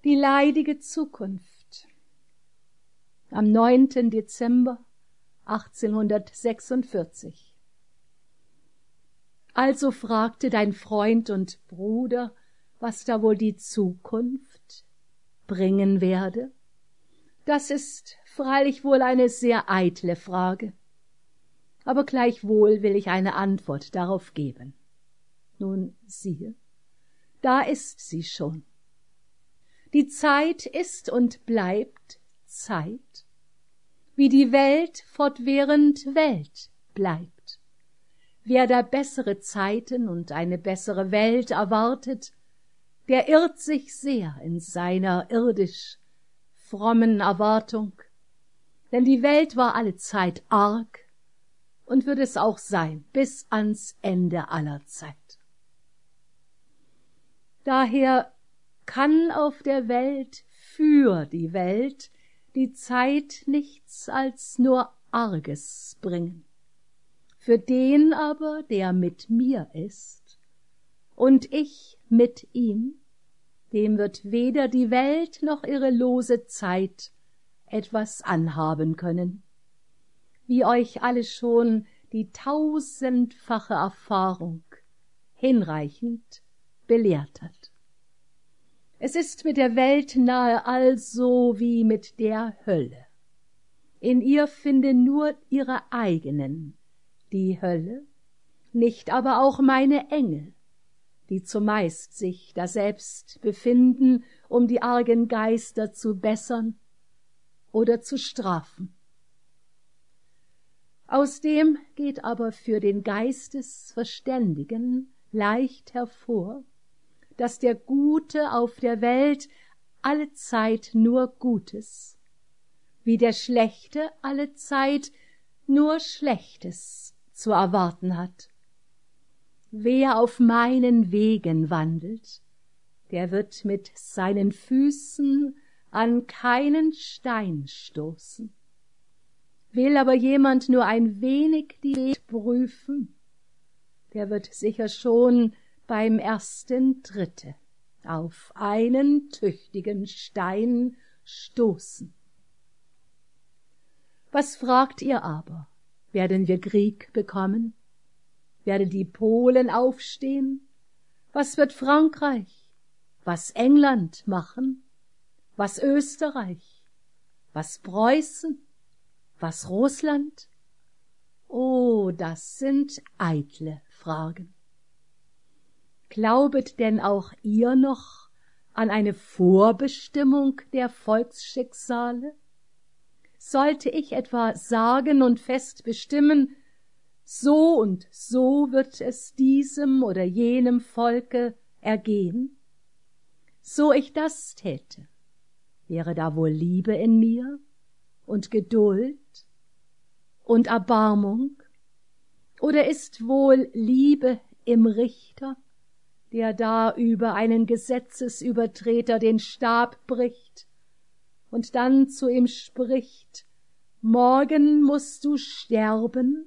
Die leidige Zukunft. Am 9. Dezember 1846. Also fragte dein Freund und Bruder, was da wohl die Zukunft bringen werde. Das ist freilich wohl eine sehr eitle Frage, aber gleichwohl will ich eine Antwort darauf geben. Nun siehe, da ist sie schon. Die Zeit ist und bleibt Zeit, wie die Welt fortwährend Welt bleibt. Wer da bessere Zeiten und eine bessere Welt erwartet, der irrt sich sehr in seiner irdisch frommen Erwartung, denn die Welt war allezeit arg und wird es auch sein bis ans Ende aller Zeit. Daher kann auf der Welt für die Welt die Zeit nichts als nur Arges bringen. Für den aber, der mit mir ist, und ich mit ihm, dem wird weder die Welt noch ihre lose Zeit etwas anhaben können, wie euch alle schon die tausendfache Erfahrung hinreichend belehrt hat. Es ist mit der Welt nahe also wie mit der Hölle. In ihr finden nur ihre eigenen die Hölle, nicht aber auch meine Engel, die zumeist sich daselbst befinden, um die argen Geister zu bessern oder zu strafen. Aus dem geht aber für den Geistesverständigen leicht hervor, dass der Gute auf der Welt allezeit nur Gutes, wie der Schlechte allezeit nur Schlechtes zu erwarten hat. Wer auf meinen Wegen wandelt, der wird mit seinen Füßen an keinen Stein stoßen. Will aber jemand nur ein wenig die Wege prüfen, der wird sicher schon beim ersten Tritte auf einen tüchtigen Stein stoßen. Was fragt ihr aber? Werden wir Krieg bekommen? Werden die Polen aufstehen? Was wird Frankreich? Was England machen? Was Österreich? Was Preußen? Was Russland? Oh, das sind eitle Fragen. Glaubet denn auch ihr noch an eine Vorbestimmung der Volksschicksale? Sollte ich etwa sagen und fest bestimmen, so und so wird es diesem oder jenem Volke ergehen? So ich das täte, wäre da wohl Liebe in mir und Geduld und Erbarmung? Oder ist wohl Liebe im Richter, der da über einen Gesetzesübertreter den Stab bricht und dann zu ihm spricht, morgen mußt du sterben?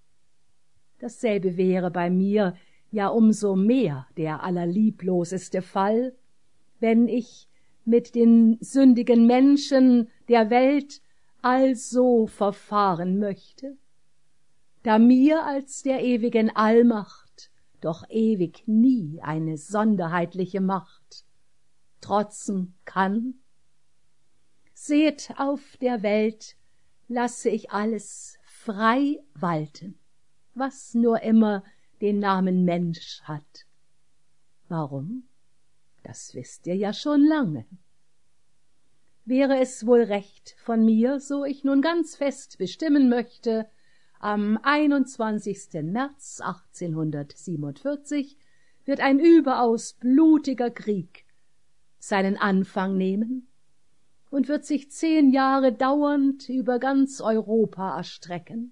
Dasselbe wäre bei mir ja umso mehr der allerliebloseste Fall, wenn ich mit den sündigen Menschen der Welt also verfahren möchte, da mir als der ewigen Allmacht doch ewig nie eine sonderheitliche Macht trotzen kann. Seht, auf der Welt lasse ich alles frei walten, was nur immer den Namen Mensch hat. Warum? Das wisst ihr ja schon lange. Wäre es wohl recht von mir, so ich nun ganz fest bestimmen möchte, am 21. März 1847 wird ein überaus blutiger Krieg seinen Anfang nehmen und wird sich 10 Jahre dauernd über ganz Europa erstrecken.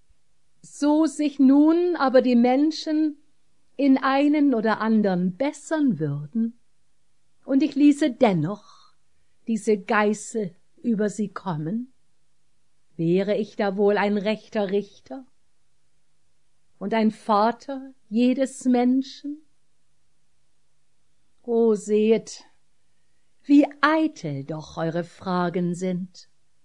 So sich nun aber die Menschen in einen oder andern bessern würden, und ich ließe dennoch diese Geißel über sie kommen, wäre ich da wohl ein rechter Richter und ein Vater jedes Menschen? O sehet, Wie eitel doch eure Fragen sind.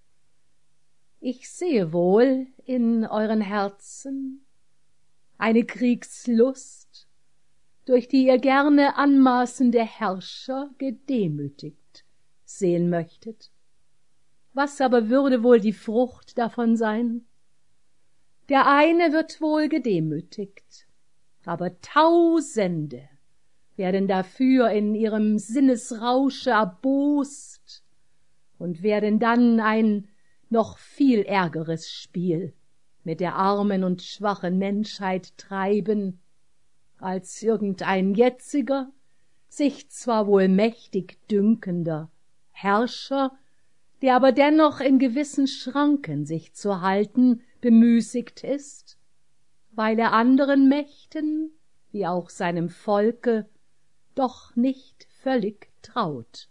Ich sehe wohl in euren Herzen eine Kriegslust, durch die ihr gerne anmaßende Herrscher gedemütigt sehen möchtet. Was aber würde wohl die Frucht davon sein? Der eine wird wohl gedemütigt, aber Tausende werden dafür in ihrem Sinnesrausche erbost und werden dann ein noch viel ärgeres Spiel mit der armen und schwachen Menschheit treiben, als irgendein jetziger, sich zwar wohl mächtig dünkender Herrscher, der aber dennoch in gewissen Schranken sich zu halten bemüßigt ist, weil er anderen Mächten, wie auch seinem Volke, doch nicht völlig traut.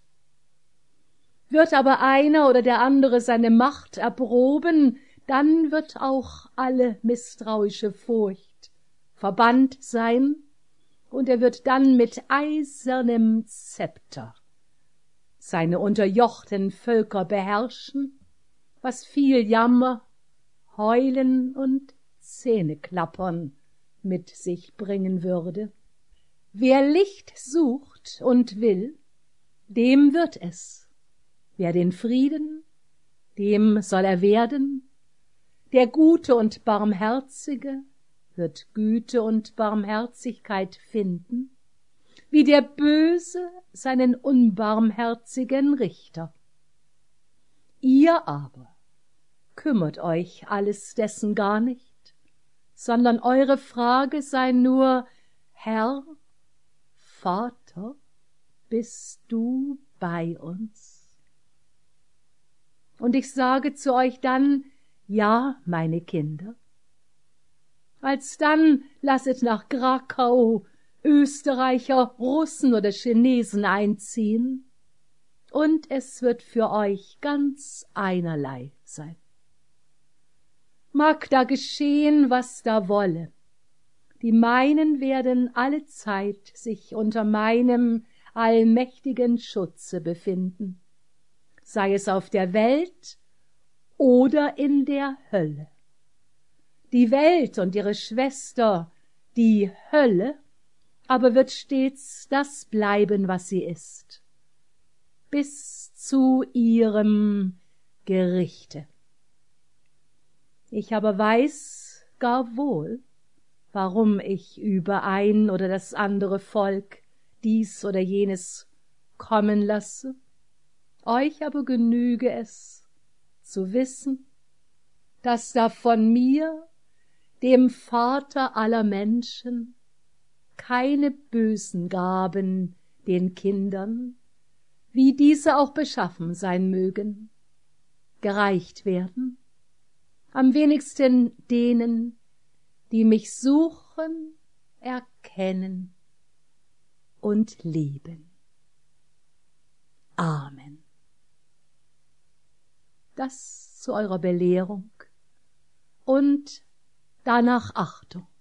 Wird aber einer oder der andere seine Macht erproben, dann wird auch alle misstrauische Furcht verbannt sein, und er wird dann mit eisernem Zepter seine unterjochten Völker beherrschen, was viel Jammer, Heulen und Zähneklappern mit sich bringen würde. Wer Licht sucht und will, dem wird es. Wer den Frieden, dem soll er werden. Der Gute und Barmherzige wird Güte und Barmherzigkeit finden, wie der Böse seinen unbarmherzigen Richter. Ihr aber kümmert euch alles dessen gar nicht, sondern eure Frage sei nur: Herr, Vater, bist du bei uns? Und ich sage zu euch dann: Ja, meine Kinder. Alsdann lasset nach Krakau Österreicher, Russen oder Chinesen einziehen, und es wird für euch ganz einerlei sein. Mag da geschehen, was da wolle, die meinen werden allezeit sich unter meinem allmächtigen Schutze befinden, sei es auf der Welt oder in der Hölle. Die Welt und ihre Schwester, die Hölle, aber wird stets das bleiben, was sie ist, bis zu ihrem Gerichte. Ich aber weiß gar wohl, warum ich über ein oder das andere Volk dies oder jenes kommen lasse. Euch aber genüge es zu wissen, dass da von mir, dem Vater aller Menschen, keine bösen Gaben den Kindern, wie diese auch beschaffen sein mögen, gereicht werden, am wenigsten denen, die mich suchen, erkennen und lieben. Amen. Das zu eurer Belehrung und danach Achtung.